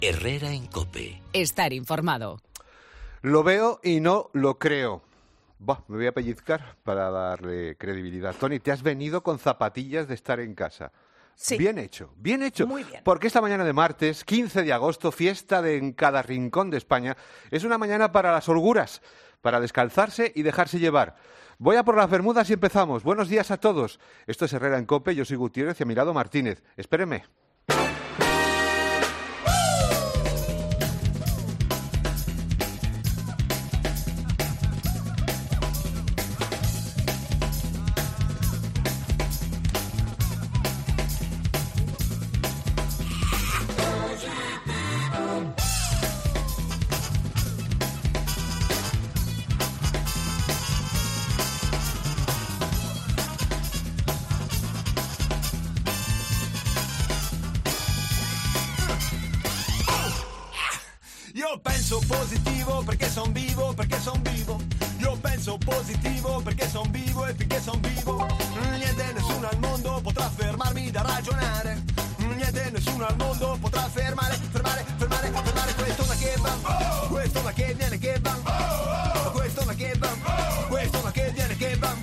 Herrera en COPE. Estar informado. Lo veo y no lo creo. Me voy a pellizcar para darle credibilidad. Toni, te has venido con zapatillas de estar en casa. Sí. Bien hecho, bien hecho. Muy bien. Porque esta mañana de martes, 15 de agosto, fiesta en cada rincón de España, es una mañana para las holguras, para descalzarse y dejarse llevar. Voy a por las bermudas y empezamos. Buenos días a todos. Esto es Herrera en COPE, yo soy Gutiérrez y a mi lado Martínez. Espéreme. Io penso positivo perché son vivo, Io penso positivo perché son vivo e finché son vivo niente, nessuno al mondo potrà fermarmi da ragionare. Niente, nessuno al mondo potrà fermare quest'onda che va, quest'onda che viene che va, quest'onda che va, quest'onda che viene che va.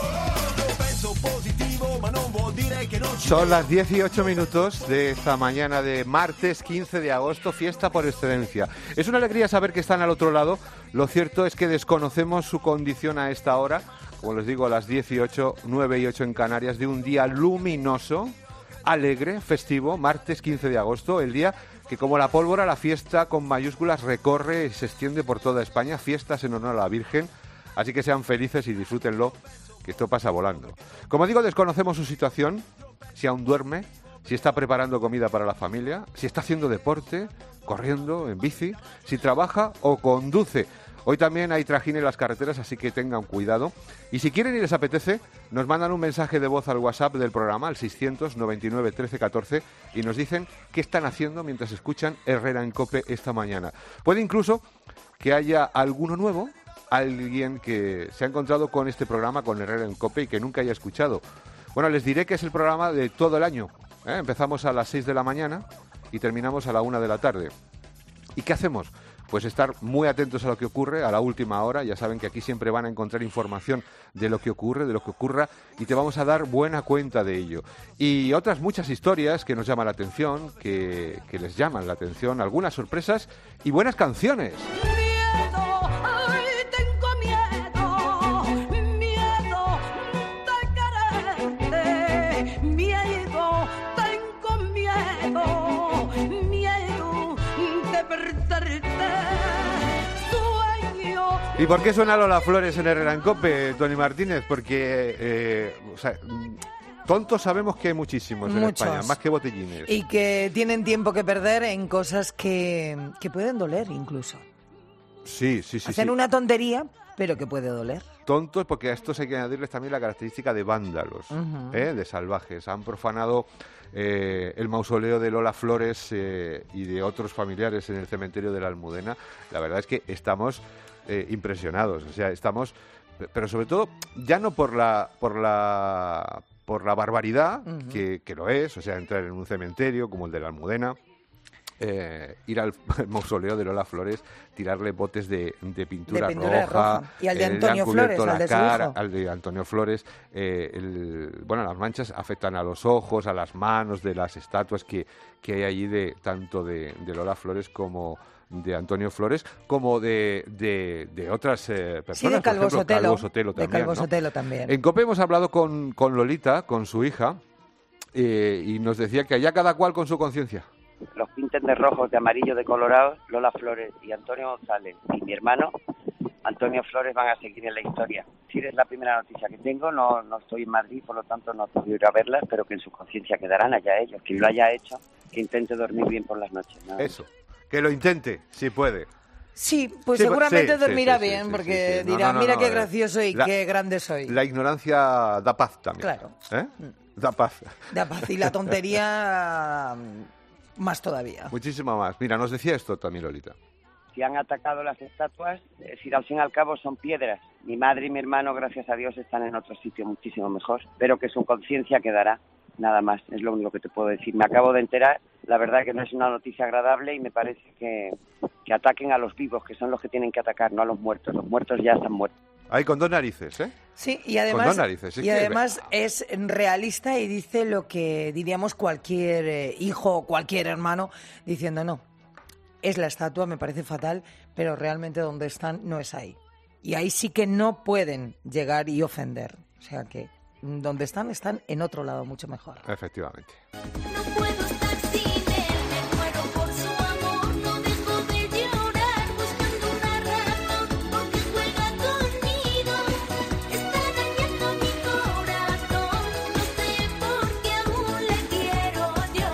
Io penso positivo, ma non vuol dire che non ci... Son las 18 minutos de esta mañana de martes 15 de agosto, fiesta por excelencia. Es una alegría saber que están al otro lado. Lo cierto es que desconocemos su condición a esta hora, como les digo, a las 18, 9 y 8 en Canarias, de un día luminoso, alegre, festivo, martes 15 de agosto, el día que como la pólvora la fiesta con mayúsculas recorre y se extiende por toda España, fiestas en honor a la Virgen, así que sean felices y disfrútenlo, que esto pasa volando. Como digo, desconocemos su situación, si aún duerme, si está preparando comida para la familia, si está haciendo deporte, corriendo, en bici, si trabaja o conduce. Hoy también hay trajín en las carreteras, así que tengan cuidado. Y si quieren y les apetece, nos mandan un mensaje de voz al WhatsApp del programa, al 699 13 14, y nos dicen qué están haciendo mientras escuchan Herrera en COPE esta mañana. Puede incluso que haya alguno nuevo, alguien que se ha encontrado con este programa, con Herrera en COPE, y que nunca haya escuchado. Bueno, les diré que es el programa de todo el año. Empezamos a las 6 de la mañana y terminamos a la 1 de la tarde. ¿Y qué hacemos? Pues estar muy atentos a lo que ocurre a la última hora. Ya saben que aquí siempre van a encontrar información de lo que ocurre, de lo que ocurra, y te vamos a dar buena cuenta de ello. Y otras muchas historias que nos llaman la atención, que les llaman la atención, algunas sorpresas y buenas canciones. ¿Y por qué suena Lola Flores en Herrera en COPE, Toni Martínez? Porque, tontos sabemos que hay muchísimos en España, más que botellines. Y que tienen tiempo que perder en cosas que pueden doler incluso. Sí. Hacen una tontería, pero que puede doler. Tontos, porque a estos hay que añadirles también la característica de vándalos, de salvajes. Han profanado el mausoleo de Lola Flores y de otros familiares en el cementerio de la Almudena. La verdad es que estamos impresionados, o sea, estamos, pero sobre todo ya no por la barbaridad que lo es, o sea, entrar en un cementerio como el de la Almudena, ir al mausoleo de Lola Flores, tirarle botes de pintura roja. Y al de Antonio Flores, al de su hijo. Al de Antonio Flores. Las manchas afectan a los ojos, a las manos de las estatuas que hay allí, tanto de Lola Flores como de Antonio Flores, como de otras personas. Sí, de Calvo Sotelo. Calvo Sotelo también, de Calvo Sotelo también. En COPE hemos hablado con Lolita, con su hija, y nos decía que allá cada cual con su conciencia. Los pintes de rojos, de amarillo, de colorado, Lola Flores y Antonio González y mi hermano Antonio Flores van a seguir en la historia. Si es la primera noticia que tengo, no estoy en Madrid, por lo tanto no puedo ir a verlas, pero que en su conciencia quedarán allá ellos. Quien lo haya hecho, que intente dormir bien por las noches, ¿no? Eso, que lo intente, si puede. Sí, pues Sí, seguramente sí, dormirá sí, bien, sí, porque sí, sí. dirá, No, mira qué gracioso y qué grande soy. La ignorancia da paz también. Claro. Da paz. Da paz. Y la tontería más todavía. Muchísimo más. Mira, nos decía esto también Lolita. Si han atacado las estatuas, es decir, al fin y al cabo son piedras. Mi madre y mi hermano, gracias a Dios, están en otro sitio muchísimo mejor, pero que su conciencia quedará. Nada más, es lo único que te puedo decir. Me acabo de enterar, la verdad que no es una noticia agradable y me parece que ataquen a los vivos, que son los que tienen que atacar, no a los muertos. Los muertos ya están muertos. Ahí con dos narices, ¿eh? Sí, y Con dos además, narices. es realista y dice lo que diríamos cualquier hijo o cualquier hermano diciendo no. Es la estatua, me parece fatal, pero realmente donde están no es ahí. Y ahí sí que no pueden llegar y ofender. O sea que donde están en otro lado mucho mejor. Efectivamente. No puedo estar sin él, me muero por su amor, no dejo de llorar buscando una razón, porque juega conmigo, está dañando mi corazón, no sé por qué aún le quiero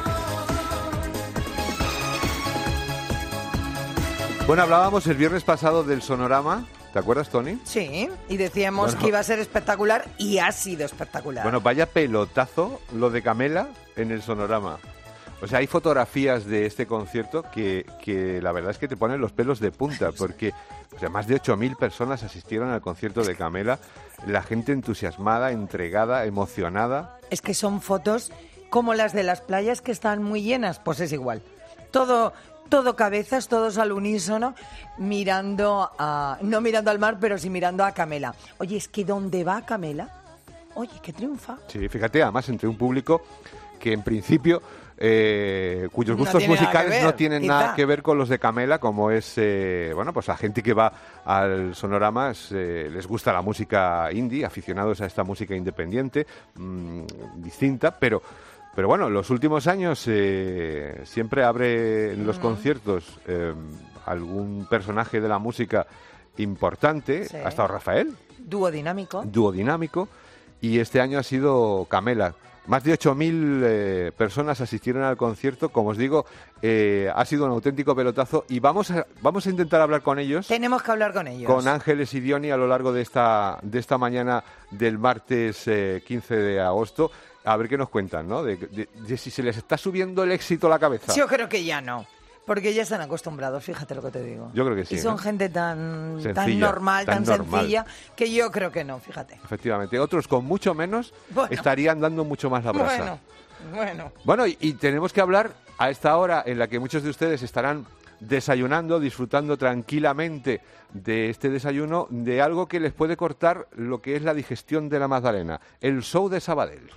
yo. Bueno, hablábamos el viernes pasado del Sonorama. ¿Te acuerdas, Tony? Sí, y decíamos que iba a ser espectacular y ha sido espectacular. Bueno, vaya pelotazo lo de Camela en el Sonorama. O sea, hay fotografías de este concierto que la verdad es que te ponen los pelos de punta, porque más de 8.000 personas asistieron al concierto de Camela, la gente entusiasmada, entregada, emocionada. Es que son fotos como las de las playas que están muy llenas, pues es igual. Todo cabezas, todos al unísono, no mirando al mar, pero sí mirando a Camela. Oye, es que ¿dónde va Camela? Oye, que triunfa. Sí, fíjate, además entre un público que en principio, cuyos No gustos tiene nada musicales que ver, no tienen quizá. nada que ver con los de Camela, como es, pues la gente que va al Sonorama les gusta la música indie, aficionados a esta música independiente, distinta, pero bueno, en los últimos años siempre abre en los conciertos algún personaje de la música importante. Sí. Ha estado Rafael, Dúo dinámico. dúo dinámico, y este año ha sido Camela. Más de 8.000 personas asistieron al concierto. Como os digo, ha sido un auténtico pelotazo y vamos a intentar hablar con ellos. Tenemos que hablar con ellos. Con Ángeles y Diony a lo largo de esta mañana del martes 15 de agosto. A ver qué nos cuentan, ¿no? De si se les está subiendo el éxito a la cabeza. Yo creo que ya no. Porque ya están acostumbrados, fíjate lo que te digo. Yo creo que sí. Y son ¿no? gente tan Sencilla, normal, tan sencilla, que yo creo que no, fíjate. Efectivamente. Otros con mucho menos Bueno. estarían dando mucho más la brasa. Bueno. Bueno, y tenemos que hablar a esta hora en la que muchos de ustedes estarán desayunando, disfrutando tranquilamente de este desayuno, de algo que les puede cortar lo que es la digestión de la magdalena, el show de Sabadell.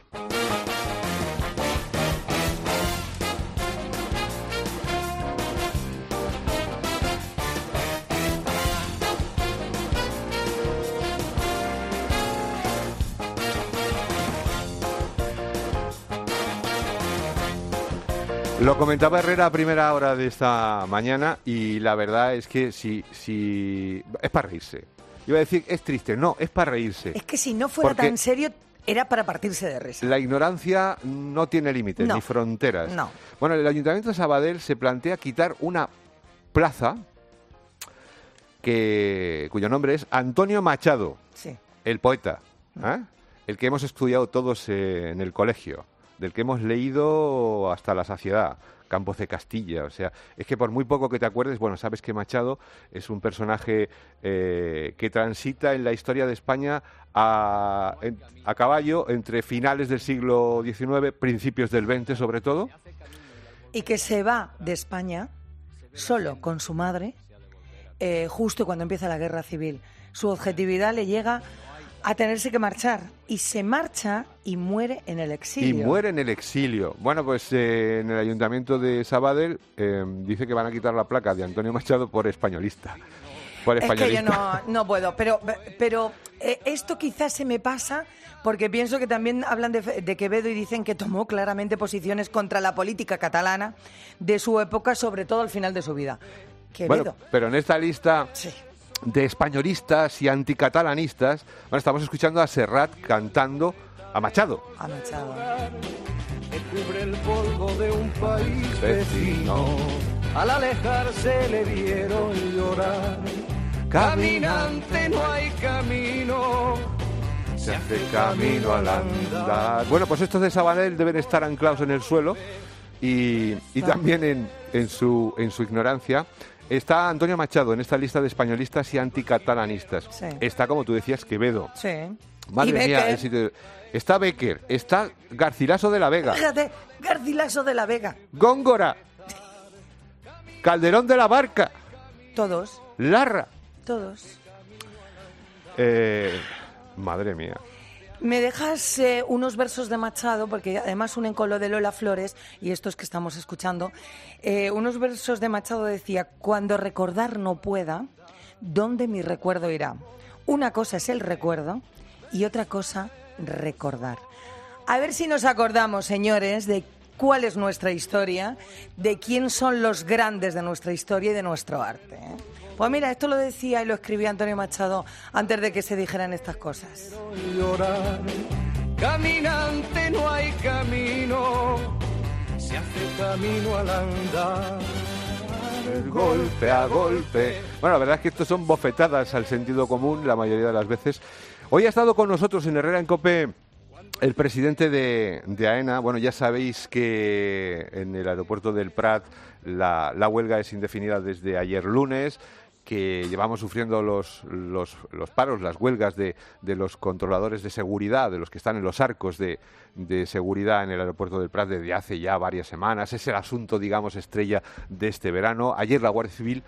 Lo comentaba Herrera a primera hora de esta mañana y la verdad es que si es para reírse. Iba a decir, es triste, no, es para reírse. Es que si no fuera Porque tan serio, era para partirse de risa. la ignorancia no tiene límites No, ni fronteras. no. Bueno, el Ayuntamiento de Sabadell se plantea quitar una plaza cuyo nombre es Antonio Machado, Sí. el poeta, el que hemos estudiado todos en el colegio, del que hemos leído hasta la saciedad, Campos de Castilla. O sea, es que por muy poco que te acuerdes, bueno, sabes que Machado es un personaje que transita en la historia de España a caballo entre finales del siglo XIX, principios del XX sobre todo. Y que se va de España solo con su madre, justo cuando empieza la guerra civil. Su objetividad le llega a tenerse que marchar. Y se marcha y muere en el exilio. Y muere en el exilio. Bueno, pues en el Ayuntamiento de Sabadell dice que van a quitar la placa de Antonio Machado por españolista. Por Es que yo españolista. no puedo, pero esto quizás se me pasa porque pienso que también hablan de Quevedo y dicen que tomó claramente posiciones contra la política catalana de su época, sobre todo al final de su vida. Quevedo. Bueno, pero en esta lista Sí. de españolistas y anticatalanistas, bueno, estamos escuchando a Serrat cantando a Machado. A Machado. Que cubre el polvo de un país Vecino. vecino. Al alejarse le vieron llorar. Caminante no hay camino. Se hace camino al andar. Bueno, pues estos de Sabadell deben estar anclados en el suelo y también en su ignorancia. Está Antonio Machado en esta lista de españolistas y anticatalanistas. Sí. Está, como tú decías, Quevedo. Sí. Madre mía, Becker. el sitio. Está Becker, está Garcilaso de la Vega, Fíjate, Garcilaso de la Vega. Góngora, Calderón de la Barca, Todos, Larra. todos. Madre mía. Me dejas unos versos de Machado, porque además unen con lo de Lola Flores, y estos que estamos escuchando. Unos versos de Machado decía: cuando recordar no pueda, ¿dónde mi recuerdo irá? Una cosa es el recuerdo y otra cosa recordar. A ver si nos acordamos, señores, de cuál es nuestra historia, de quién son los grandes de nuestra historia y de nuestro arte, ¿eh? Pues mira, esto lo decía y lo escribía Antonio Machado antes de que se dijeran estas cosas. Llorar, caminante no hay camino, se hace camino al andar. Golpe a golpe. Bueno, la verdad es que estos son bofetadas al sentido común la mayoría de las veces. Hoy ha estado con nosotros en Herrera en COPE el presidente de AENA. Bueno, ya sabéis que en el aeropuerto del Prat la huelga es indefinida desde ayer lunes, que llevamos sufriendo los paros, las huelgas de los controladores de seguridad, de los que están en los arcos de seguridad en el aeropuerto del Prat desde hace ya varias semanas. Es el asunto, digamos, estrella de este verano. Ayer la Guardia Civil,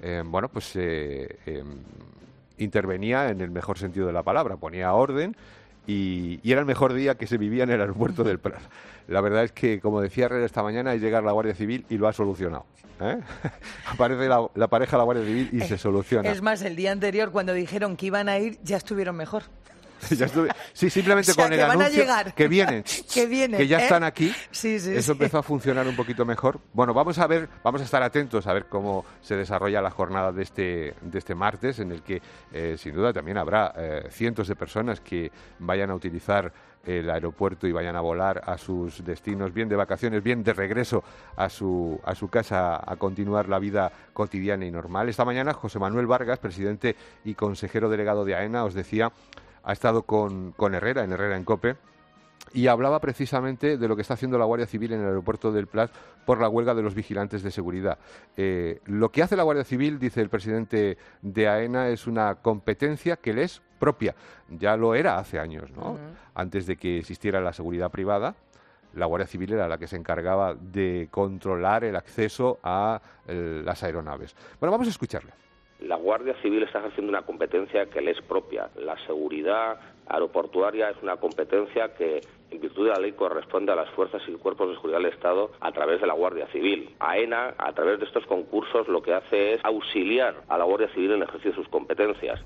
intervenía en el mejor sentido de la palabra, ponía orden. Y era el mejor día que se vivía en el aeropuerto del Prat. La verdad es que, como decía Herrera esta mañana, es llegar la Guardia Civil y lo ha solucionado, ¿eh? Aparece la pareja de la Guardia Civil y se soluciona. Es más, el día anterior, cuando dijeron que iban a ir, ya estuvieron mejor. Sí, simplemente O sea, con el que van a anuncio llegar. que vienen, que ya están aquí. Sí, sí, Eso sí. empezó a funcionar un poquito mejor. Bueno, vamos a estar atentos a ver cómo se desarrolla la jornada de este martes, en el que sin duda también habrá cientos de personas que vayan a utilizar el aeropuerto y vayan a volar a sus destinos, bien de vacaciones, bien de regreso a su casa a continuar la vida cotidiana y normal. Esta mañana José Manuel Vargas, presidente y consejero delegado de AENA, os decía, ha estado con Herrera, en COPE, y hablaba precisamente de lo que está haciendo la Guardia Civil en el aeropuerto del Prat por la huelga de los vigilantes de seguridad. Lo que hace la Guardia Civil, dice el presidente de AENA, es una competencia que le es propia. Ya lo era hace años, ¿no? Uh-huh. Antes de que existiera la seguridad privada, la Guardia Civil era la que se encargaba de controlar el acceso a las aeronaves. Bueno, vamos a escucharle. La Guardia Civil está ejerciendo una competencia que le es propia. La seguridad aeroportuaria es una competencia que, en virtud de la ley, corresponde a las fuerzas y cuerpos de seguridad del Estado a través de la Guardia Civil. AENA, a través de estos concursos, lo que hace es auxiliar a la Guardia Civil en el ejercicio de sus competencias.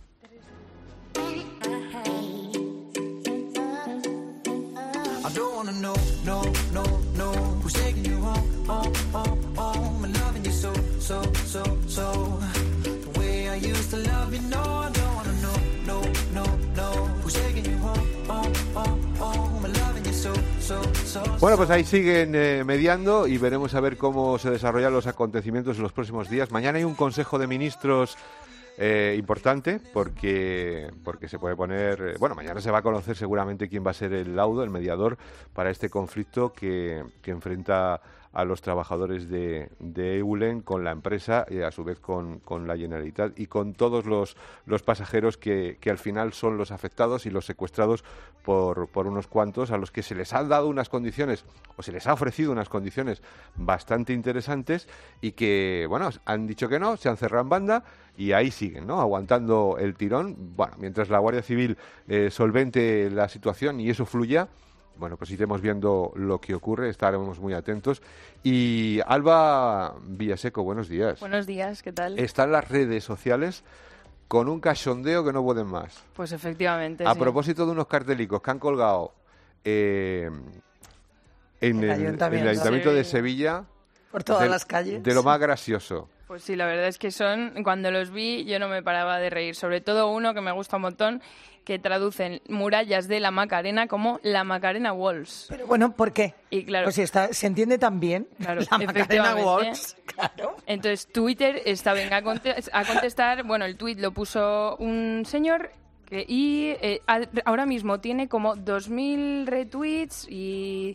I don't wanna know, no, who's taking you home, I'm loving you so, the way I used to love you, no, I don't wanna know, who's taking you home, I'm loving you so. Bueno, pues ahí siguen mediando y veremos a ver cómo se desarrollan los acontecimientos en los próximos días. Mañana hay un Consejo de Ministros importante porque se puede poner... bueno, mañana se va a conocer seguramente quién va a ser el laudo, el mediador para este conflicto que enfrenta a los trabajadores de Eulen con la empresa y a su vez con la Generalitat y con todos los pasajeros que al final son los afectados y los secuestrados por unos cuantos a los que se les han dado unas condiciones o se les ha ofrecido unas condiciones bastante interesantes y que, bueno, han dicho que no, se han cerrado en banda y ahí siguen, ¿no?, aguantando el tirón. Bueno, mientras la Guardia Civil solvente la situación y eso fluya, bueno, pues iremos viendo lo que ocurre, estaremos muy atentos. Y Alba Villaseco, buenos días. Buenos días, ¿qué tal? Están las redes sociales con un cachondeo que no pueden más. Pues efectivamente, A sí. propósito de unos cartelicos que han colgado en el Ayuntamiento de Sevilla. Por todas las calles. De lo más gracioso. Pues sí, la verdad es que cuando los vi yo no me paraba de reír, sobre todo uno que me gusta un montón, que traducen murallas de la Macarena como la Macarena Walls. Pero bueno, ¿por qué? Y claro, Pues si se entiende tan bien, claro, la Macarena efectivamente. Walls, claro. Entonces Twitter está venga a contestar, bueno, el tuit lo puso un señor y ahora mismo tiene como 2.000 retweets y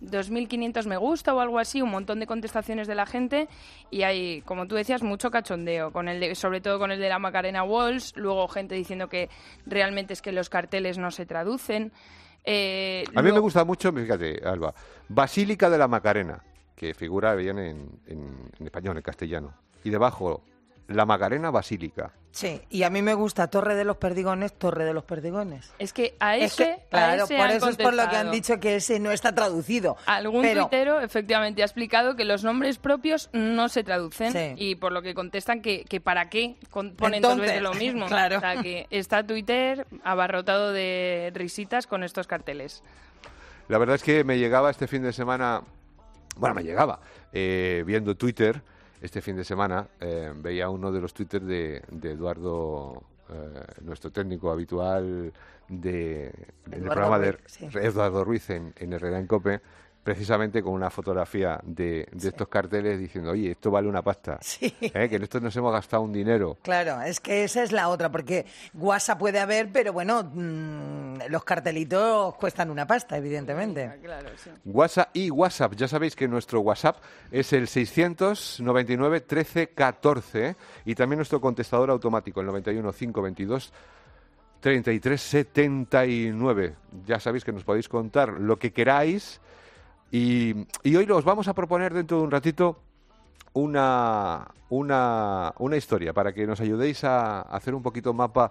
2.500 me gusta o algo así, un montón de contestaciones de la gente y hay, como tú decías, mucho cachondeo, sobre todo con el de la Macarena Walls, luego gente diciendo que realmente es que los carteles no se traducen. A mí me gusta mucho, fíjate, Alba, Basílica de la Macarena, que figura bien en español, en castellano, y debajo la Macarena Basílica. Sí, y a mí me gusta Torre de los Perdigones, Torre de los Perdigones. Es que a ese, claro, a ese por han eso es por lo que contestado. han dicho que ese no está traducido. Algún tuitero efectivamente ha explicado que los nombres propios no se traducen Sí. y por lo que contestan que para qué ponen dos veces lo mismo. Claro. O sea que está Twitter abarrotado de risitas con estos carteles. La verdad es que me llegaba este fin de semana, viendo Twitter, este fin de semana veía uno de los twitters de Eduardo, nuestro técnico habitual del programa de Ruiz, sí. Eduardo Ruiz en Herrera en COPE, precisamente con una fotografía de estos carteles diciendo, oye, esto vale una pasta, Sí. que en esto nos hemos gastado un dinero. Claro, es que esa es la otra, porque WhatsApp puede haber, pero bueno, los cartelitos cuestan una pasta, evidentemente. Claro, sí. WhatsApp, ya sabéis que nuestro WhatsApp es el 699 13 14 y también nuestro contestador automático, el 91 522 33 79. Ya sabéis que nos podéis contar lo que queráis y hoy os vamos a proponer dentro de un ratito una historia para que nos ayudéis a hacer un poquito mapa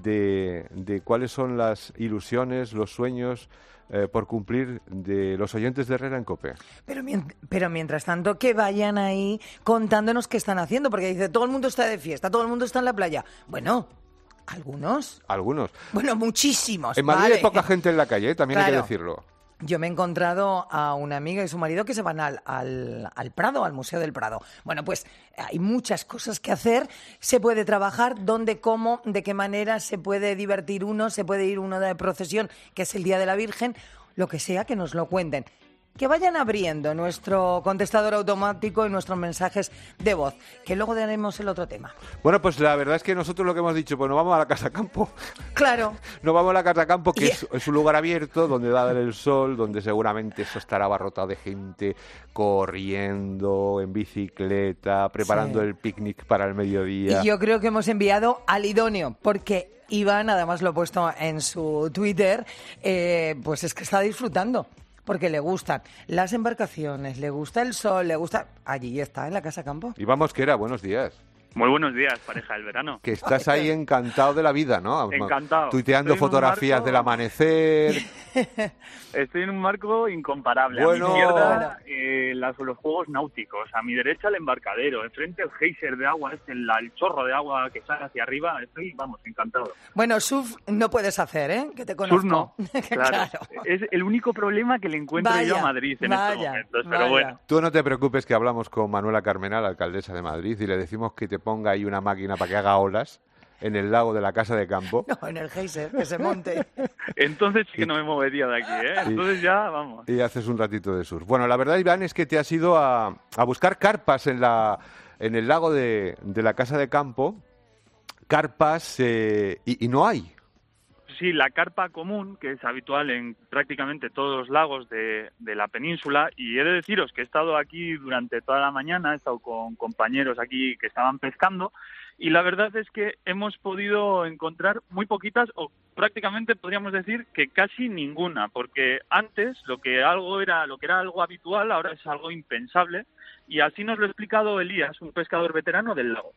de cuáles son las ilusiones, los sueños por cumplir de los oyentes de Herrera en COPE. Pero mientras tanto, que vayan ahí contándonos qué están haciendo, porque dice, todo el mundo está de fiesta, todo el mundo está en la playa. Bueno, ¿algunos? Algunos. Bueno, muchísimos. En Madrid vale. hay poca gente en la calle, también hay que Claro. decirlo. Yo me he encontrado a una amiga y su marido que se van al Prado, al Museo del Prado. Bueno, pues hay muchas cosas que hacer. Se puede trabajar, dónde, cómo, de qué manera se puede divertir uno, se puede ir uno de procesión, que es el Día de la Virgen, lo que sea, que nos lo cuenten. Que vayan abriendo nuestro contestador automático y nuestros mensajes de voz, que luego daremos el otro tema. Bueno, pues la verdad es que nosotros lo que hemos dicho, pues nos vamos a la Casa Campo. Claro. Nos vamos a la Casa Campo, que Y- es un lugar abierto, donde va a dar el sol, donde seguramente eso estará abarrotado de gente corriendo, en bicicleta, preparando Sí. el picnic para el mediodía. Y yo creo que hemos enviado al idóneo, porque Iván, además lo he puesto en su Twitter, pues es que está disfrutando, porque le gustan las embarcaciones, le gusta el sol, le gusta... Allí está, en la Casa Campo. Y vamos, que era, buenos días. Muy buenos días, pareja del verano. Que estás ahí encantado de la vida, ¿no? Encantado. Tuiteando Estoy en un fotografías marco- del amanecer. Estoy en un marco incomparable. Bueno. A mi izquierda, los juegos náuticos. A mi derecha, el embarcadero. Enfrente, el geyser de agua, el chorro de agua que sale hacia arriba. Estoy, vamos, encantado. Bueno, surf no puedes hacer, ¿eh? Que te conozco. Surf no. Claro. Claro. Es el único problema que le encuentro yo Vaya, a Madrid en vaya, estos momentos. vaya. Pero bueno. Tú no te preocupes, que hablamos con Manuela Carmena, la alcaldesa de Madrid, y le decimos que te ponga ahí una máquina para que haga olas en el lago de la Casa de Campo. No, en el geyser, que se monte. Entonces sí que no me movería de aquí, ¿eh? Sí. Entonces ya, vamos. Y haces un ratito de surf. Bueno, la verdad, Iván, es que te has ido a buscar carpas en el lago de la Casa de Campo. Carpas y no hay. Sí, la carpa común, que es habitual en prácticamente todos los lagos de la península, y he de deciros que he estado aquí durante toda la mañana, he estado con compañeros aquí que estaban pescando, y la verdad es que hemos podido encontrar muy poquitas, o prácticamente podríamos decir que casi ninguna, porque antes lo que era algo habitual, ahora es algo impensable, y así nos lo ha explicado Elías, un pescador veterano del lago.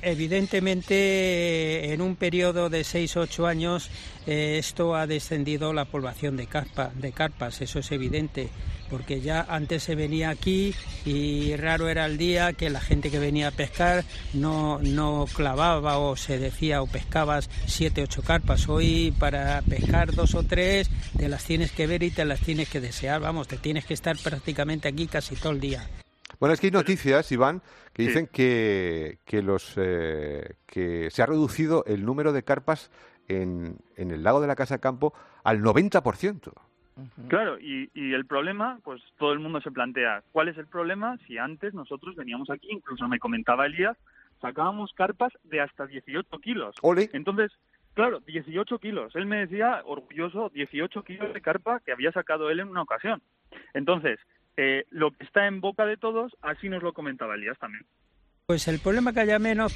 Evidentemente, en un periodo de 6 o 8 años, esto ha descendido la población de carpas, eso es evidente, porque ya antes se venía aquí y raro era el día que la gente que venía a pescar no clavaba o se decía o pescabas 7 o 8 carpas. Hoy para pescar 2 o 3 te las tienes que ver y te las tienes que desear, vamos, te tienes que estar prácticamente aquí casi todo el día. Bueno, es que hay noticias, Iván, que Sí. dicen que se ha reducido el número de carpas en el lago de la Casa de Campo al 90%. Claro, y el problema, pues todo el mundo se plantea, ¿cuál es el problema si antes nosotros veníamos aquí, incluso me comentaba Elías, sacábamos carpas de hasta 18 kilos? Ole. Entonces, claro, 18 kilos. Él me decía, orgulloso, 18 kilos de carpa que había sacado él en una ocasión. Entonces, lo que está en boca de todos, así nos lo comentaba Elías también. Pues el problema que haya menos,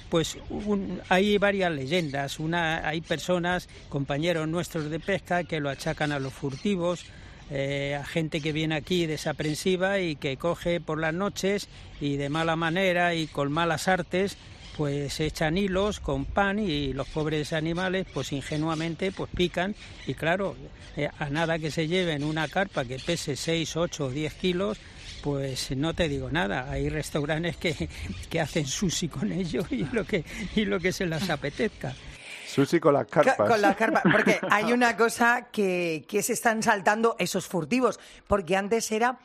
hay varias leyendas. Hay personas, compañeros nuestros de pesca, que lo achacan a los furtivos, a gente que viene aquí desaprensiva y que coge por las noches y de mala manera y con malas artes, pues echan hilos con pan y los pobres animales, pues ingenuamente, pues pican y claro, a nada que se lleven una carpa que pese 6, 8 o 10 kilos, pues no te digo nada. Hay restaurantes que hacen sushi con ello y lo que se les apetezca. Sushi con las carpas. Con las carpas, porque hay una cosa que se están saltando esos furtivos, porque antes era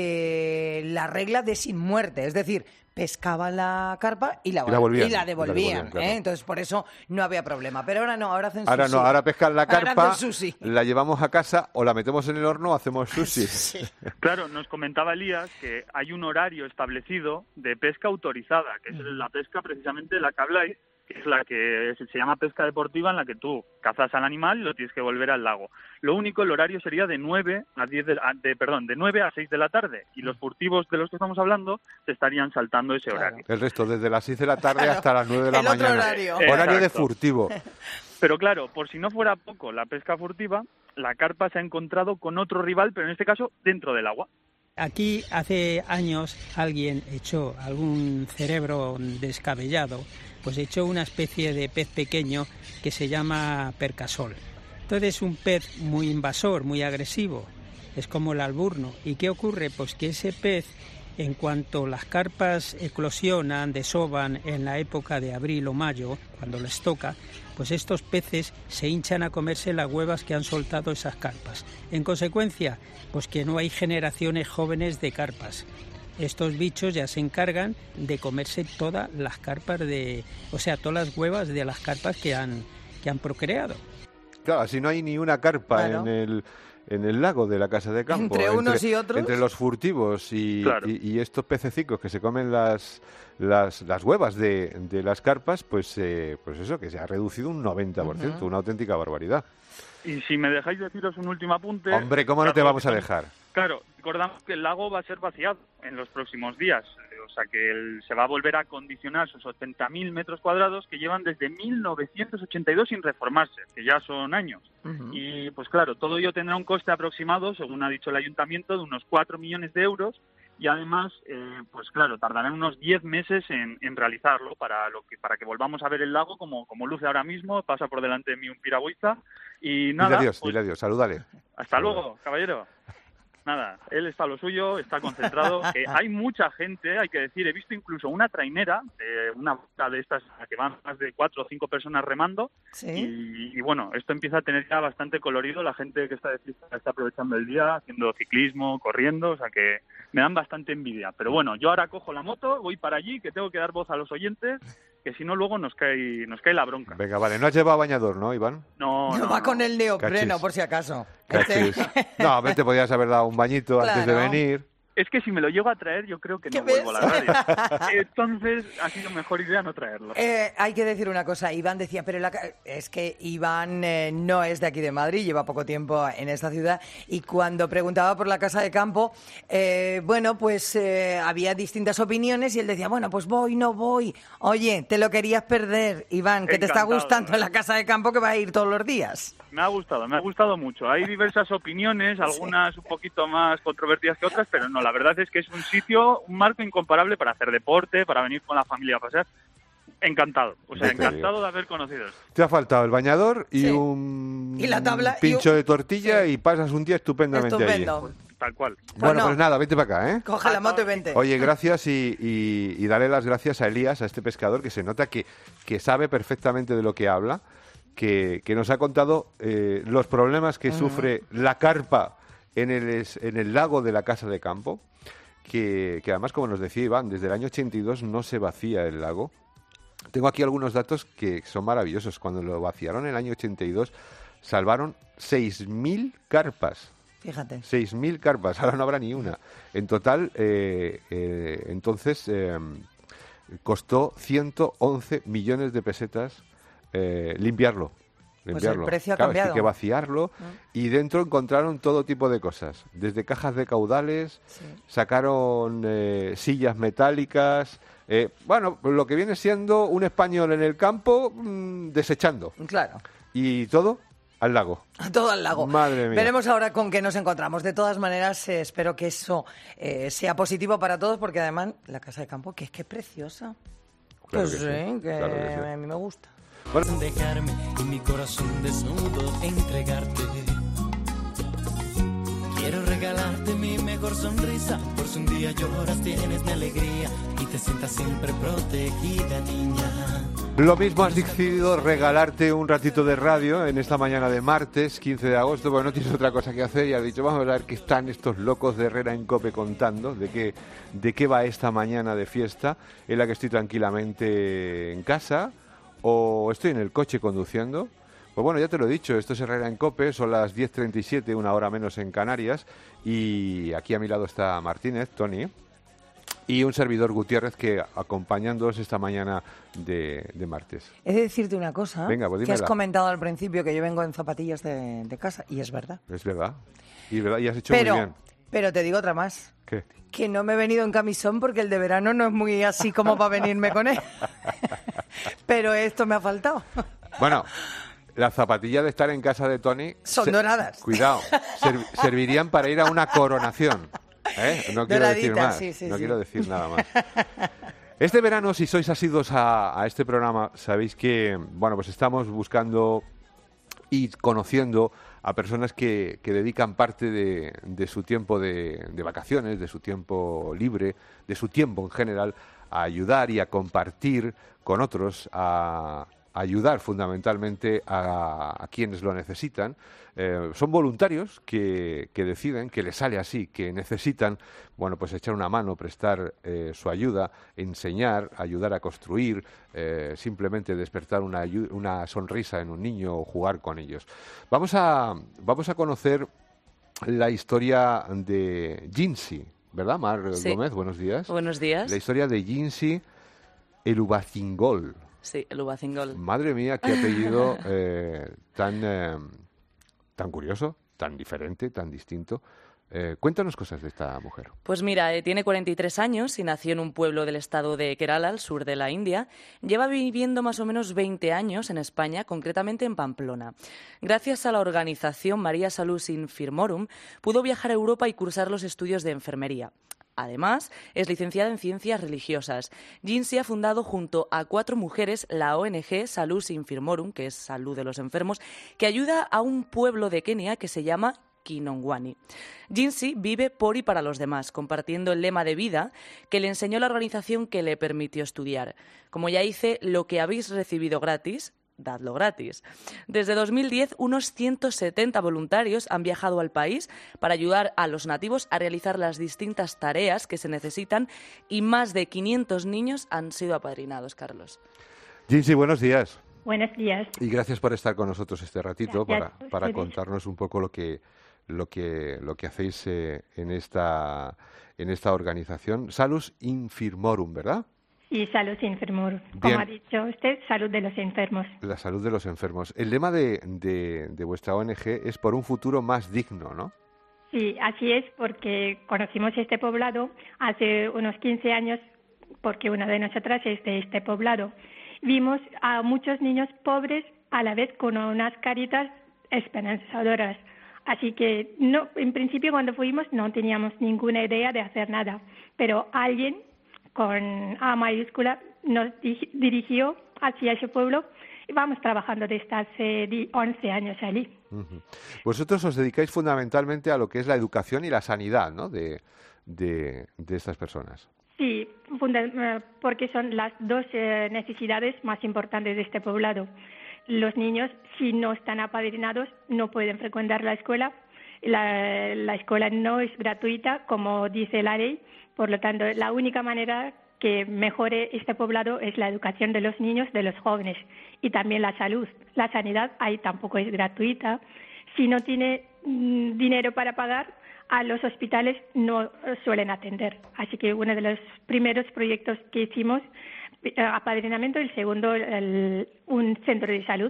la regla de sin muerte, es decir, pescaban la carpa y la devolvían, claro. Entonces por eso no había problema, pero ahora no, ahora hacen Ahora sushi. no, ahora pescan la carpa, Ahora hacen sushi. la llevamos a casa o la metemos en el horno o hacemos sushi. Sí. Claro, nos comentaba Elías que hay un horario establecido de pesca autorizada, que es la pesca precisamente de la que habláis, que es la que se llama pesca deportiva, en la que tú cazas al animal y lo tienes que volver al lago. Lo único, el horario sería de 9 a 6 de la tarde, y los furtivos de los que estamos hablando se estarían saltando ese horario. El resto, desde las 6 de la tarde hasta las 9 de la El otro mañana. horario. Horario de Exacto. furtivo. Pero claro, por si no fuera poco la pesca furtiva, la carpa se ha encontrado con otro rival, pero en este caso dentro del agua. Aquí hace años alguien echó, algún cerebro descabellado, pues echó una especie de pez pequeño que se llama percasol. Entonces es un pez muy invasor, muy agresivo, es como el alburno. ¿Y qué ocurre? Pues que ese pez, en cuanto las carpas eclosionan, desovan en la época de abril o mayo, cuando les toca, pues estos peces se hinchan a comerse las huevas que han soltado esas carpas. En consecuencia, pues que no hay generaciones jóvenes de carpas. Estos bichos ya se encargan de comerse todas las carpas todas las huevas de las carpas que han procreado. Claro, así no hay ni una carpa Claro. en el lago de la casa de campo. Entre unos y otros. Entre los furtivos y, Claro. y estos pececicos que se comen las huevas de las carpas, pues eso, que se ha reducido un 90%, una auténtica barbaridad. Y si me dejáis deciros un último apunte... Hombre, ¿cómo no te vamos a dejar? Claro, recordamos que el lago va a ser vaciado en los próximos días, o sea que se va a volver a acondicionar sus 80.000 metros cuadrados que llevan desde 1982 sin reformarse, que ya son años. Y pues claro, todo ello tendrá un coste aproximado, según ha dicho el ayuntamiento, de unos 4 millones de euros, y además, pues claro, tardarán unos 10 meses en realizarlo para que volvamos a ver el lago como luce ahora mismo. Pasa por delante de mí un piragüista y nada. Dile adiós, salúdale. Hasta luego, caballero. Nada, él está a lo suyo, está concentrado. Hay mucha gente, hay que decir, he visto incluso una trainera, una boca de estas que van más de 4 o 5 personas remando. ¿Sí? Y bueno, esto empieza a tener ya bastante colorido. La gente que está de fiesta está aprovechando el día, haciendo ciclismo, corriendo, o sea que me dan bastante envidia. Pero bueno, yo ahora cojo la moto, voy para allí, que tengo que dar voz a los oyentes, que si no luego nos cae la bronca. Venga, vale, no has llevado bañador, ¿no, Iván? No, Va con el neopreno, Cachis. por si acaso. Cachis. No, a ver, te podías haber dado un bañito antes de Claro. venir. Es que si me lo llego a traer, yo creo que ¿Qué no vuelvo a la ves? radio. Entonces, ha sido mejor idea no traerlo. Hay que decir una cosa, Iván decía, pero es que Iván no es de aquí de Madrid, lleva poco tiempo en esta ciudad, y cuando preguntaba por la casa de campo, había distintas opiniones y él decía, bueno, pues voy, no voy. Oye, te lo querías perder, Iván, que te está Encantado, gustando la casa de campo que vas a ir todos los días. Me ha gustado mucho. Hay diversas opiniones, algunas un poquito más controvertidas que otras, pero no, la verdad es que es un sitio, un marco incomparable para hacer deporte, para venir con la familia a pasear. Encantado, encantado de haber conocido esto. Te ha faltado el bañador y Sí. un Y la tabla, pincho y de tortilla sí. y pasas un día estupendamente Estupendo. allí. Tal cual. Bueno, no. pues nada, vente para acá, ¿eh? Coge la moto y vente. Oye, gracias y dale las gracias a Elías, a este pescador que se nota que sabe perfectamente de lo que habla, que nos ha contado los problemas que sufre la carpa en el lago de la casa de campo, que además, como nos decía Iván, desde el año 82 no se vacía el lago. Tengo aquí algunos datos que son maravillosos. Cuando lo vaciaron en el año 82, salvaron 6.000 carpas. Fíjate. 6.000 carpas, ahora no habrá ni una. En total, entonces, costó 111 millones de pesetas limpiarlo. Pues el precio ha Claro, es que hay cambiado. que vaciarlo y dentro encontraron todo tipo de cosas. Desde cajas de caudales, sacaron sillas metálicas, bueno, lo que viene siendo un español en el campo desechando. Claro. Y todo al lago. Todo al lago. Madre mía. Veremos ahora con qué nos encontramos. De todas maneras, espero que eso sea positivo para todos, porque además la casa de campo, que es preciosa. Claro Pues que sí, claro que sí. a mí me gusta. Dejarme y mi corazón desnudo entregarte. Quiero regalarte mi mejor sonrisa, por si un día lloras tienes mi alegría y te sientas siempre protegida, niña. Lo mismo has decidido regalarte un ratito de radio en esta mañana de martes, 15 de agosto, porque no tienes otra cosa que hacer y has dicho, vamos a ver qué están estos locos de Herrera en COPE contando, de qué va esta mañana de fiesta, en la que estoy tranquilamente en casa o estoy en el coche conduciendo. Pues bueno, ya te lo he dicho, esto es Herrera en COPE, son las 10:37, una hora menos en Canarias, y aquí a mi lado está Martínez, Tony, y un servidor Gutiérrez que acompañándoos esta mañana de martes. He de decirte una cosa, Venga, pues que has dímela. comentado al principio que yo vengo en zapatillas de casa, y es verdad. Es verdad. Y has hecho muy bien. Pero te digo otra más. ¿Qué? Que no me he venido en camisón porque el de verano no es muy así como para venirme con él. Pero esto me ha faltado. Bueno, las zapatillas de estar en casa de Tony... Son doradas. Cuidado, servirían para ir a una coronación. No quiero decir Doraditas, más, sí, sí, no sí. quiero decir nada más. Este verano, si sois asiduos a este programa, sabéis que, bueno, pues estamos buscando y conociendo a personas que dedican parte de su tiempo de vacaciones, de su tiempo libre, de su tiempo en general, a ayudar y a compartir con otros, a ayudar fundamentalmente a quienes lo necesitan. Son voluntarios que deciden, que les sale así, que necesitan, bueno, pues echar una mano, prestar su ayuda, enseñar, ayudar a construir, simplemente despertar una sonrisa en un niño o jugar con ellos. Vamos a conocer la historia de Jinsi, ¿verdad, Mar Sí. Gómez? Buenos días. Buenos días. La historia de Jinsi Elubacingol. Sí, el Ubacingol. Madre mía, qué apellido tan curioso, tan diferente, tan distinto. Cuéntanos cosas de esta mujer. Pues mira, tiene 43 años y nació en un pueblo del estado de Kerala, al sur de la India. Lleva viviendo más o menos 20 años en España, concretamente en Pamplona. Gracias a la organización Maria Salus Infirmorum, pudo viajar a Europa y cursar los estudios de enfermería. Además, es licenciada en Ciencias Religiosas. Jinsi ha fundado junto a 4 mujeres la ONG Salus Infirmorum, que es Salud de los Enfermos, que ayuda a un pueblo de Kenia que se llama Kinongwani. Jinsi vive por y para los demás, compartiendo el lema de vida que le enseñó la organización que le permitió estudiar. Como ya dice, lo que habéis recibido gratis, dadlo gratis. Desde 2010, unos 170 voluntarios han viajado al país para ayudar a los nativos a realizar las distintas tareas que se necesitan y más de 500 niños han sido apadrinados, Carlos. Jinsi, buenos días. Buenos días. Y gracias por estar con nosotros este ratito Gracias a para ustedes. contarnos un poco lo que hacéis en esta organización. Salus Infirmorum, ¿verdad? Y Salud Infirmorum. Bien. Como ha dicho usted, salud de los enfermos. La salud de los enfermos. El lema de vuestra ONG es por un futuro más digno, ¿no? Sí, así es, porque conocimos este poblado hace unos 15 años, porque una de nosotras es de este poblado. Vimos a muchos niños pobres a la vez con unas caritas esperanzadoras. Así que no, en principio cuando fuimos no teníamos ninguna idea de hacer nada, pero alguien con A mayúscula nos dirigió hacia ese pueblo y vamos trabajando desde hace 11 años allí. Ujú. Vosotros os dedicáis fundamentalmente a lo que es la educación y la sanidad, ¿no? de estas personas. Sí, porque son las dos necesidades más importantes de este poblado. Los niños, si no están apadrinados, no pueden frecuentar la escuela. La escuela no es gratuita, como dice la ley. Por lo tanto, la única manera que mejore este poblado es la educación de los niños, de los jóvenes, y también la salud. La sanidad ahí tampoco es gratuita. Si no tiene dinero para pagar, a los hospitales no suelen atender. Así que uno de los primeros proyectos que hicimos, apadrinamiento, el segundo, un centro de salud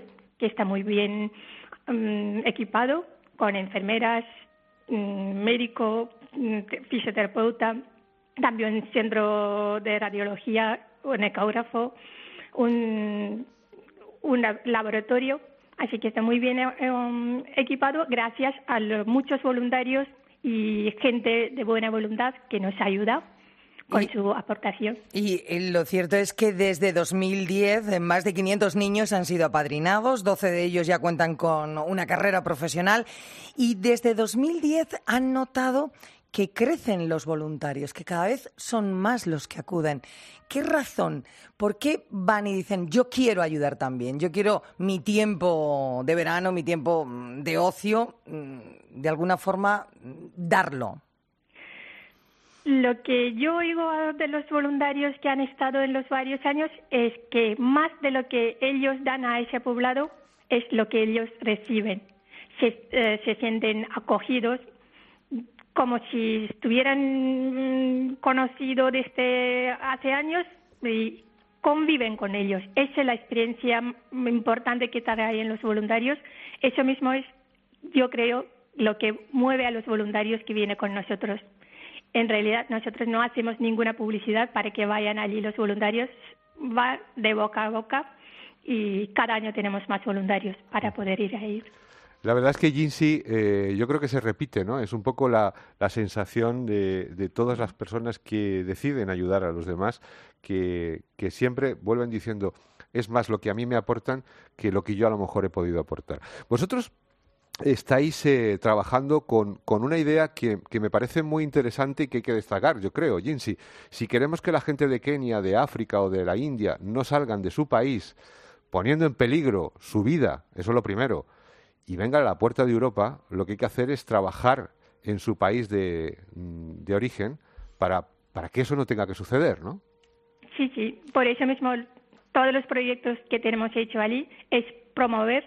que está muy bien equipado, con enfermeras, médico, fisioterapeuta, también un centro de radiología, un ecógrafo, un laboratorio, así que está muy bien equipado gracias a los muchos voluntarios y gente de buena voluntad que nos ayuda con su aportación. Y lo cierto es que desde 2010 más de 500 niños han sido apadrinados, 12 de ellos ya cuentan con una carrera profesional y desde 2010 han notado que crecen los voluntarios, que cada vez son más los que acuden. ¿Qué razón? ¿Por qué van y dicen, yo quiero ayudar también? Yo quiero mi tiempo de verano, mi tiempo de ocio, de alguna forma, darlo. Lo que yo oigo de los voluntarios que han estado en los varios años es que más de lo que ellos dan a ese poblado es lo que ellos reciben. Se sienten acogidos, como si estuvieran conocido desde hace años y conviven con ellos. Esa es la experiencia importante que trae en los voluntarios. Eso mismo es, yo creo, lo que mueve a los voluntarios que vienen con nosotros. En realidad, nosotros no hacemos ninguna publicidad para que vayan allí los voluntarios. Va de boca a boca y cada año tenemos más voluntarios para poder ir ahí. La verdad es que Jinsi, yo creo que se repite, ¿no? Es un poco la sensación de todas las personas que deciden ayudar a los demás, que siempre vuelven diciendo, es más lo que a mí me aportan que lo que yo a lo mejor he podido aportar. Vosotros estáis trabajando con una idea que me parece muy interesante y que hay que destacar, yo creo, Jinsi. Si queremos que la gente de Kenia, de África o de la India no salgan de su país poniendo en peligro su vida, eso es lo primero, y vengan a la puerta de Europa, lo que hay que hacer es trabajar en su país de origen para que eso no tenga que suceder, ¿no? Sí, por eso mismo todos los proyectos que tenemos hecho allí es promover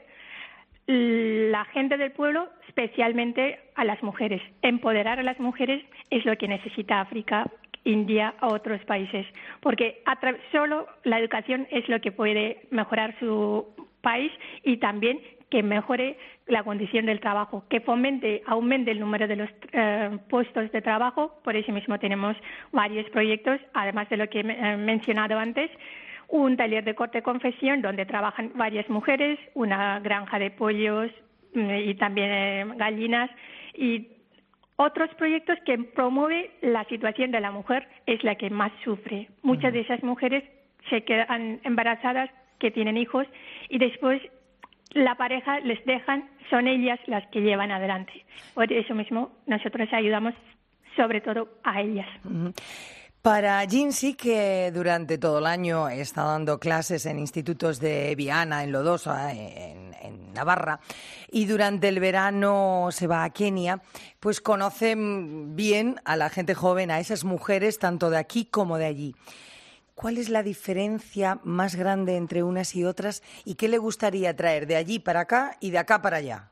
la gente del pueblo, especialmente a las mujeres. Empoderar a las mujeres es lo que necesita África, India o otros países, porque solo la educación es lo que puede mejorar su país y también que mejore la condición del trabajo, que aumente el número de los puestos de trabajo. Por eso mismo tenemos varios proyectos, además de lo que he mencionado antes, un taller de corte y confección donde trabajan varias mujeres, una granja de pollos y también gallinas y otros proyectos que promueven la situación de la mujer, es la que más sufre. Muchas de esas mujeres se quedan embarazadas, que tienen hijos y después la pareja les dejan, son ellas las que llevan adelante. Por eso mismo nosotros ayudamos sobre todo a ellas. Para Jinsi, que durante todo el año está dando clases en institutos de Viana, en Lodosa, en Navarra, y durante el verano se va a Kenia, pues conoce bien a la gente joven, a esas mujeres, tanto de aquí como de allí. ¿Cuál es la diferencia más grande entre unas y otras y qué le gustaría traer de allí para acá y de acá para allá?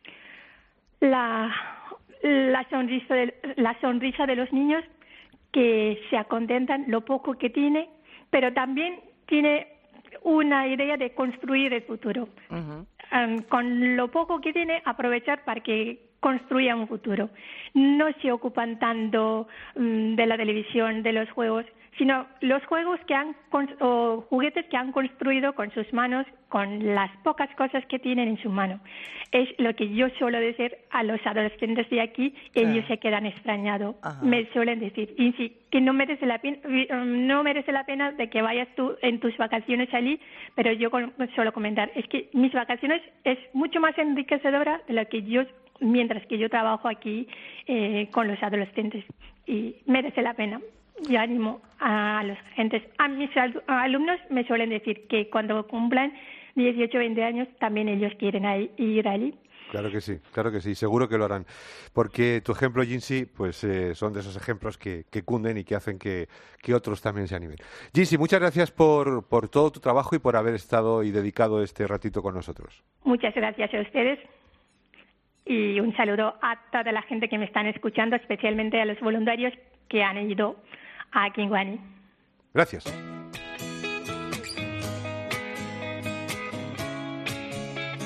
La sonrisa de los niños, que se acontentan lo poco que tiene, pero también tiene una idea de construir el futuro. Con lo poco que tiene, aprovechar para que construya un futuro. No se ocupan tanto de la televisión, de los juegos, sino los juegos o juguetes que han construido con sus manos, con las pocas cosas que tienen en su mano. Es lo que yo suelo decir a los adolescentes de aquí, ellos se quedan extrañados. Me suelen decir, Insi, que no merece la pena de que vayas tú en tus vacaciones allí, pero yo suelo comentar, es que mis vacaciones es mucho más enriquecedora de lo que mientras que yo trabajo aquí con los adolescentes, y merece la pena. Yo animo a los agentes. A mis alumnos me suelen decir que cuando cumplan 18 o 20 años también ellos quieren ir allí. Claro que sí, seguro que lo harán. Porque tu ejemplo, Jinsi, pues son de esos ejemplos que cunden y que hacen que otros también se animen. Jinsi, muchas gracias por todo tu trabajo y por haber estado y dedicado este ratito con nosotros. Muchas gracias a ustedes. Y un saludo a toda la gente que me están escuchando, especialmente a los voluntarios que han ido a Kingwani. Gracias.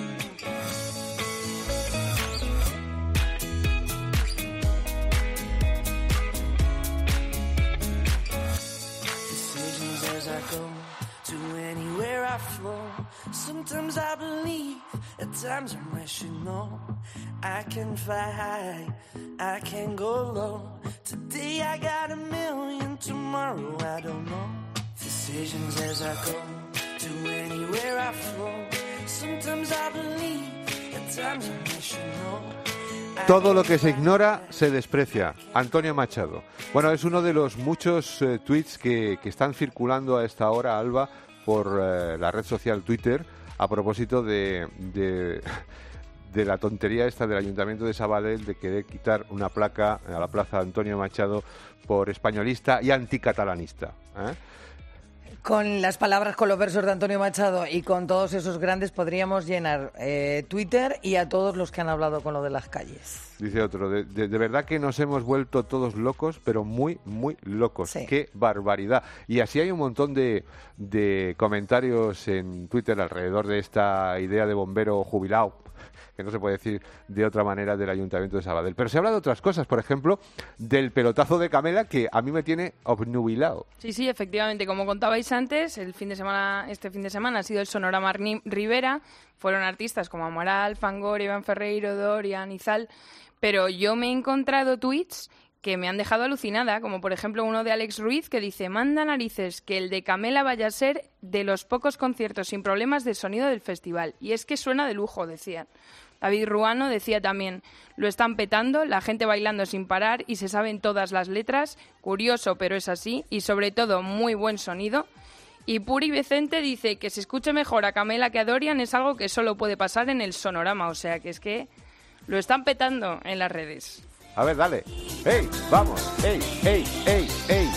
I flow. Sometimes I believe, at times I wish you know. I can fly high, I can go low. Today I got 1,000,000, tomorrow I don't know. Decisions as I go, to anywhere I flow. Sometimes I believe, at times I wish you know. Todo lo que se ignora se desprecia. Antonio Machado. Bueno, es uno de los muchos tweets que están circulando a esta hora, Alba, por la red social Twitter, a propósito de la tontería esta del Ayuntamiento de Sabadell de querer quitar una placa a la plaza Antonio Machado por españolista y anticatalanista, ¿eh? Con las palabras, con los versos de Antonio Machado y con todos esos grandes podríamos llenar Twitter y a todos los que han hablado con lo de las calles. Dice otro, de verdad que nos hemos vuelto todos locos, pero muy, muy locos. Sí. ¡Qué barbaridad! Y así hay un montón de comentarios en Twitter alrededor de esta idea de bombero jubilado, que no se puede decir de otra manera, del Ayuntamiento de Sabadell. Pero se habla de otras cosas, por ejemplo, del pelotazo de Camela, que a mí me tiene obnubilado. Sí, efectivamente. Como contabais antes, este fin de semana ha sido el Sonorama Rivera. Fueron artistas como Amaral, Fangor, Iván Ferreiro, Dorian, Izal. Pero yo me he encontrado tweets que me han dejado alucinada, como por ejemplo uno de Alex Ruiz que dice: manda narices que el de Camela vaya a ser de los pocos conciertos sin problemas de sonido del festival. Y es que suena de lujo, decían. David Ruano decía también: lo están petando, la gente bailando sin parar y se saben todas las letras, curioso pero es así, y sobre todo muy buen sonido. Y Puri Vicente dice que se escuche mejor a Camela que a Dorian es algo que solo puede pasar en el Sonorama, o sea que es que lo están petando en las redes. A ver, dale. ¡Ey! ¡Vamos! ¡Ey! ¡Ey! ¡Ey! ¡Ey!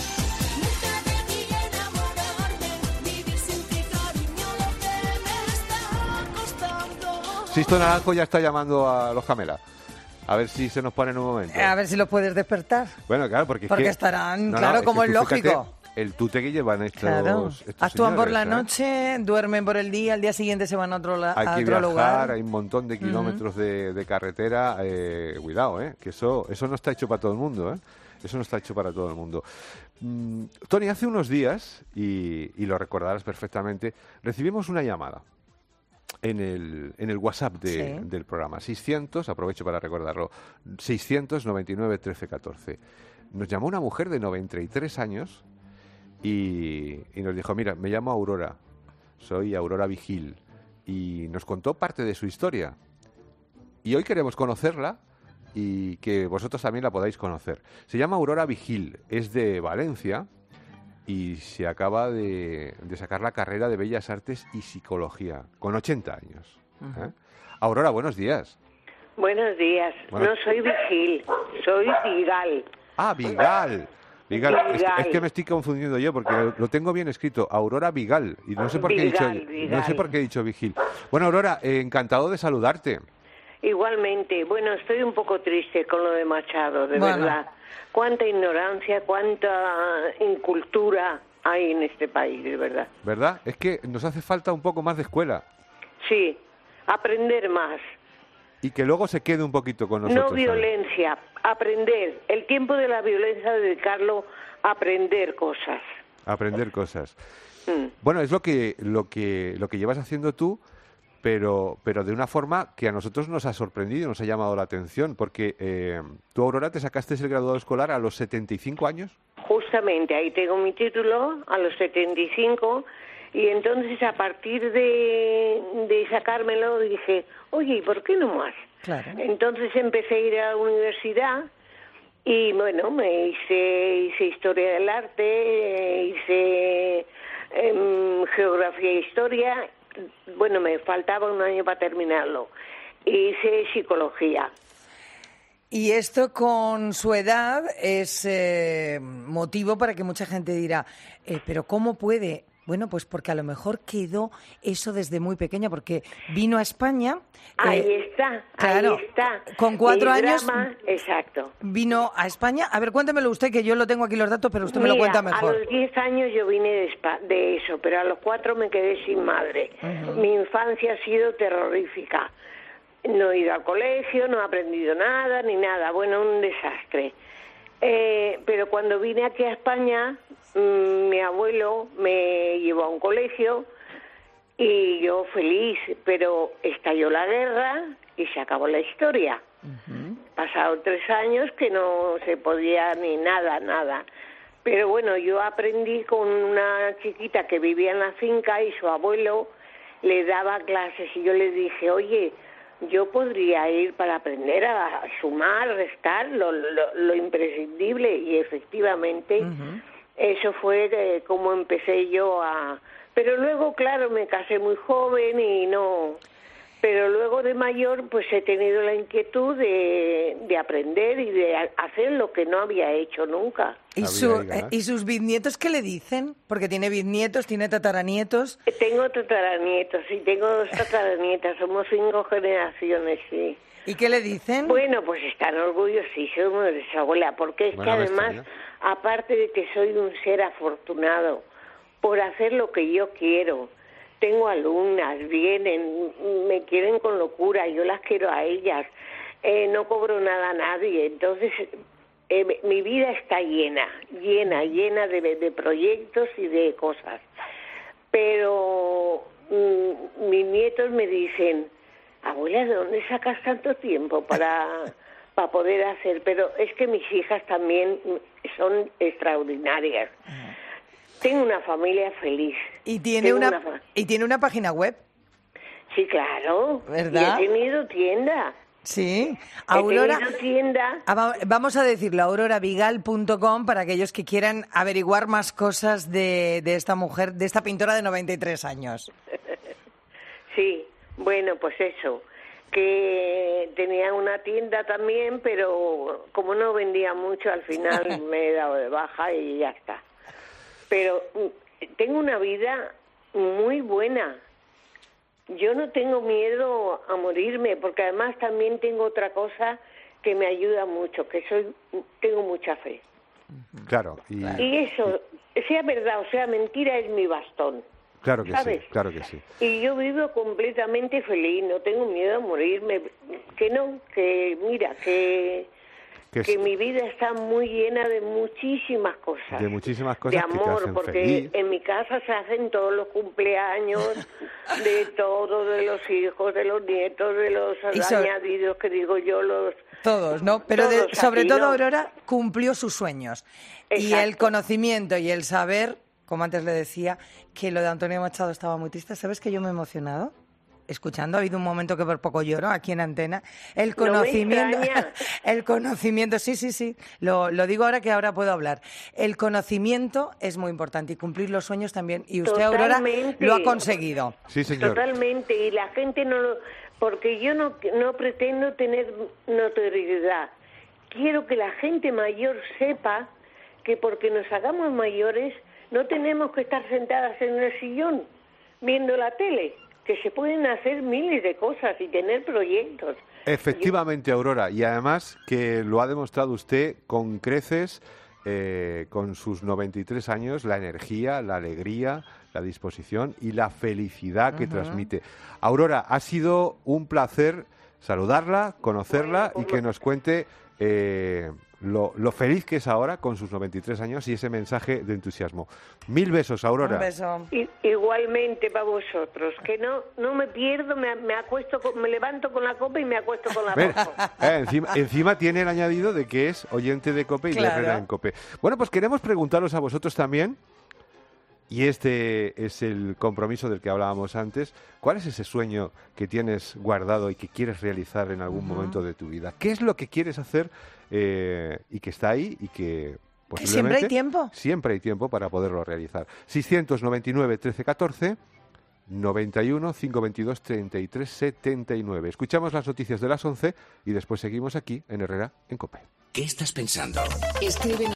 Sisto Naranjo ya está llamando a los Camela. A ver si se nos pone en un momento. A ver si los puedes despertar. Bueno, claro, porque estarán, No, claro, es como que es tú lógico. fíjate el tute que llevan estos, Claro. estos Actúan por señores, la noche, duermen por el día, al día siguiente se van a otro, Hay a que otro viajar, lugar. hay un montón de kilómetros de carretera. Cuidado, que eso no está hecho para todo el mundo, Eso no está hecho para todo el mundo. Tony, hace unos días, y lo recordarás perfectamente, recibimos una llamada en el WhatsApp del programa. 600, aprovecho para recordarlo, 699 13 14. Nos llamó una mujer de 93 años y nos dijo: mira, me llamo Aurora, soy Aurora Vigil, y nos contó parte de su historia. Y hoy queremos conocerla y que vosotros también la podáis conocer. Se llama Aurora Vigil, es de Valencia y se acaba de sacar la carrera de Bellas Artes y Psicología, con 80 años. Aurora, buenos días. Buenos días. Bueno. No soy Vigil, soy Vigal. Ah, Vigal. Vigal. Es que me estoy confundiendo yo porque lo tengo bien escrito, Aurora Vigal, y no sé por qué Vigal. no sé por qué he dicho Vigil. Bueno, Aurora, encantado de saludarte. Igualmente. Bueno, estoy un poco triste con lo de Machado, de verdad. Cuánta ignorancia, cuánta incultura hay en este país, de verdad. ¿Verdad? Es que nos hace falta un poco más de escuela. Sí, aprender más. Y que luego se quede un poquito con nosotros. No violencia, aprender. El tiempo de la violencia, dedicarlo a aprender cosas. Aprender cosas. Bueno, es lo que llevas haciendo tú, pero de una forma que a nosotros nos ha sorprendido, nos ha llamado la atención, porque tú, Aurora, te sacaste el graduado escolar a los 75 años. Justamente, ahí tengo mi título, a los 75, y entonces a partir de sacármelo dije, oye, ¿y por qué no más? Claro. Entonces empecé a ir a la universidad y bueno, me hice Historia del Arte, hice Geografía e Historia. Bueno, me faltaba un año para terminarlo. Hice Psicología. Y esto con su edad es motivo para que mucha gente dirá, pero ¿cómo puede? Bueno, pues porque a lo mejor quedó eso desde muy pequeña, porque vino a España. Ahí está, claro, ahí está. Con 4 años. Drama, exacto. Vino a España. A ver, cuéntemelo usted, que yo lo tengo aquí los datos, pero usted me lo cuenta mejor. A los 10 años yo vine de eso, pero a los 4 me quedé sin madre. Mi infancia ha sido terrorífica. No he ido al colegio, no he aprendido nada, ni nada. Bueno, un desastre. Pero cuando vine aquí a España, mi abuelo me llevó a un colegio Y yo feliz, pero estalló la guerra y se acabó la historia. Pasaron 3 años que no se podía ni nada. Pero bueno, yo aprendí con una chiquita que vivía en la finca y su abuelo le daba clases y yo le dije, oye, yo podría ir para aprender a sumar, restar, lo imprescindible, y efectivamente eso fue como empecé yo a... Pero luego, claro, me casé muy joven y no... Pero luego de mayor, pues he tenido la inquietud de aprender y de hacer lo que no había hecho nunca. ¿Y sus bisnietos qué le dicen? Porque tiene bisnietos, tiene tataranietos. Tengo tataranietos, sí, tengo 2 tataranietas, somos 5 generaciones, sí. ¿Y qué le dicen? Bueno, pues están orgullosísimos de su abuela, porque es que además, aparte de que soy un ser afortunado por hacer lo que yo quiero, tengo alumnas, vienen, me quieren con locura, yo las quiero a ellas, no cobro nada a nadie, entonces mi vida está llena de proyectos y de cosas. Pero mis nietos me dicen, abuela, ¿de dónde sacas tanto tiempo para poder hacer? Pero es que mis hijas también son extraordinarias. Tengo una familia feliz. ¿Y tiene una página web? Sí, claro. ¿Verdad? Y he tenido tienda. Sí. Aurora, he tenido tienda. Vamos a decirlo, auroravigal.com, para aquellos que quieran averiguar más cosas de esta mujer, de esta pintora de 93 años. Sí, bueno, pues eso, que tenía una tienda también, pero como no vendía mucho, al final me he dado de baja y ya está. Pero tengo una vida muy buena. Yo no tengo miedo a morirme, porque además también tengo otra cosa que me ayuda mucho, que tengo mucha fe. Claro. Y eso, sea verdad o sea mentira, es mi bastón. Claro que ¿sabes? sí, claro que sí. Y yo vivo completamente feliz, no tengo miedo a morirme. Que mira, que mi vida está muy llena de muchísimas cosas. De muchísimas cosas de que te amor, hacen porque feliz. en mi casa se hacen todos los cumpleaños de todos, de los hijos, de los nietos, de los añadidos, que digo yo, todos, ¿no? Pero todos sobre aquí, todo ¿no? Aurora cumplió sus sueños. Exacto. Y el conocimiento y el saber, como antes le decía, que lo de Antonio Machado estaba muy triste. ¿Sabes que yo me he emocionado? Escuchando, ha habido un momento que por poco lloro aquí en Antena. El conocimiento, No me extraña. el conocimiento, sí, lo digo ahora que ahora puedo hablar. El conocimiento es muy importante y cumplir los sueños también. Y usted, Totalmente. Aurora, lo ha conseguido. Sí, señor. Totalmente, y la gente no lo... Porque yo no pretendo tener notoriedad. Quiero que la gente mayor sepa que porque nos hagamos mayores no tenemos que estar sentadas en el sillón viendo la tele, que se pueden hacer miles de cosas y tener proyectos. Efectivamente, Aurora, y además que lo ha demostrado usted con creces, con sus 93 años, la energía, la alegría, la disposición y la felicidad que transmite. Aurora, ha sido un placer saludarla, conocerla y que nos cuente lo feliz que es ahora con sus 93 años y ese mensaje de entusiasmo. 1000 besos, Aurora. Un beso. Igualmente para vosotros, que no me pierdo, me acuesto, me levanto con la copa y me acuesto con la ropa. Encima tiene el añadido de que es oyente de COPE y de Herrera en COPE. Bueno, pues queremos preguntaros a vosotros también, y este es el compromiso del que hablábamos antes. ¿Cuál es ese sueño que tienes guardado y que quieres realizar en algún momento de tu vida? ¿Qué es lo que quieres hacer y que está ahí y que posiblemente... ¿Siempre hay tiempo? Siempre hay tiempo para poderlo realizar. 699 13 14 91 522 33 79. Escuchamos las noticias de las 11 y después seguimos aquí en Herrera en COPE. ¿Qué estás pensando? Escribe